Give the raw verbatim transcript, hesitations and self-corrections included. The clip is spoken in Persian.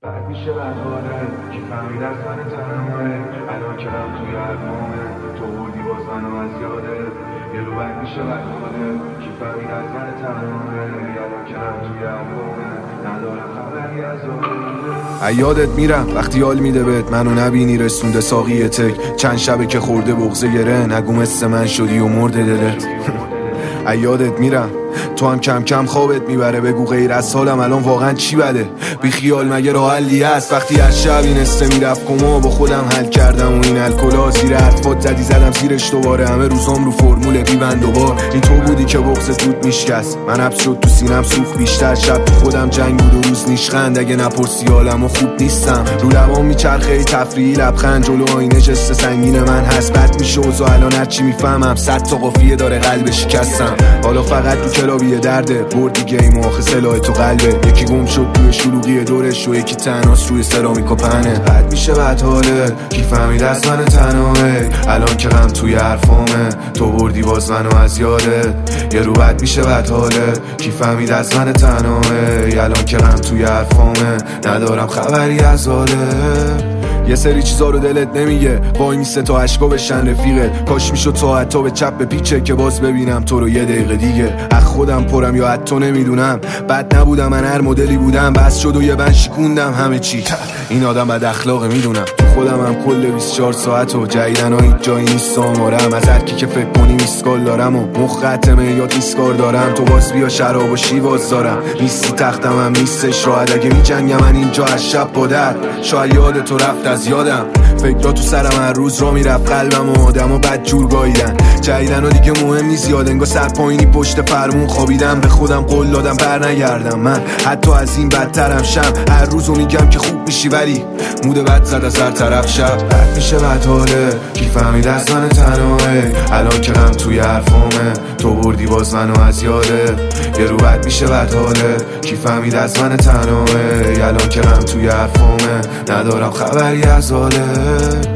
بعد میشه بعد حاله کی فهمید از من تنمه الان که رم توی حرفامه تو بردی باز منو از یاده یه رو بعد میشه بعد حاله کی فهمید از من تنمه الان که رم توی حرفامه ندارم خبری از آده یادت میرم وقتی حال میده بهت منو نبینی رسونده ساقی تک چند شبه که خورده بغضه گره نگو مثل من شدی و مرده دلت یادت میرم تو هم کم کم خوابت میبره بگو غیر از حالم الان واقعا چی بده بی خیال مگه راه حلی هست وقتی از شب این استه میرفت کما با خودم حل کردم و این الکلا زیر حرفات زدی زدم زیرش دوباره همه روزام رو فرمول بیبند و بار این تو بودی که بغضت رود میشکست من حبس شد تو سینم سوخت بیشتر شب تو خودم جنگ بود و روز نیشخند اگه نپرسی حالم و خوب نیستم رو لبام میچرخه ای تفریحی لبخند جلو آینه جست سنگین من هست بد میشه و الان هرچی میفهمم صد تا قافیه داره قلب شکستم حالا فقط تو کلابی درده بردی گیم و آخه سلاح تو قلبه یکی گم شد توی شلوغی دورش و یکی تنهاست روی سرامیک و پهنه بعد میشه بعد حاله کی فهمید از من تنهایی الان که غم توی حرفامه تو بردی باز منو از یاده یه رو بعد میشه بعد حاله کی فهمید از من تنهایی الان که غم توی حرفامه ندارم خبری از حاله یه سری چیزا رو دلت نمیگه وای میسته تا عشقا بشن رفیقه کاش میشد تا حتی به چپ به پیچه که باز ببینم تو رو یه دقیقه دیگه از خودم پرم یا حتی نمیدونم بد نبودم من هر مدلی بودم بس شد و یه بند شکوندم همه چی این آدم بد اخلاقه میدونم تو خودم هم کل بیست و چهار ساعت و جدیدن ها هیچ جایی نیست آمارم از هر کی که فکر کنی میسکال دارم و مخ ختمه یا دیسکار دارم تو باز بیا شراب و شیواز دارم نیستی تختم هم نیستش راحت اگه میجنگم من اینجا از شب با در شاید یاد تو رفت از یادم فکرها تو سرم هر روز را میرفت قلبم و آدم و بد جور گاییدن جدیدن ها دیگه مهم نیست یاد انگار سر پایینی پشت فرمون خوابیدم به خودم قول دادم بر نگردم من حتی از این بدترم شم هر روزو میگم که خوب میشی ولی مود بد زد از هر طرف شب بد میشه بد حاله کی فهمید از من تنهایی الان که غم توی حرفامه تو بردی باز منو از یاده یه رو بد میشه بد حاله کی فهمید از من تنهایی الان که غم توی حرفامه ندارم خبری از حاله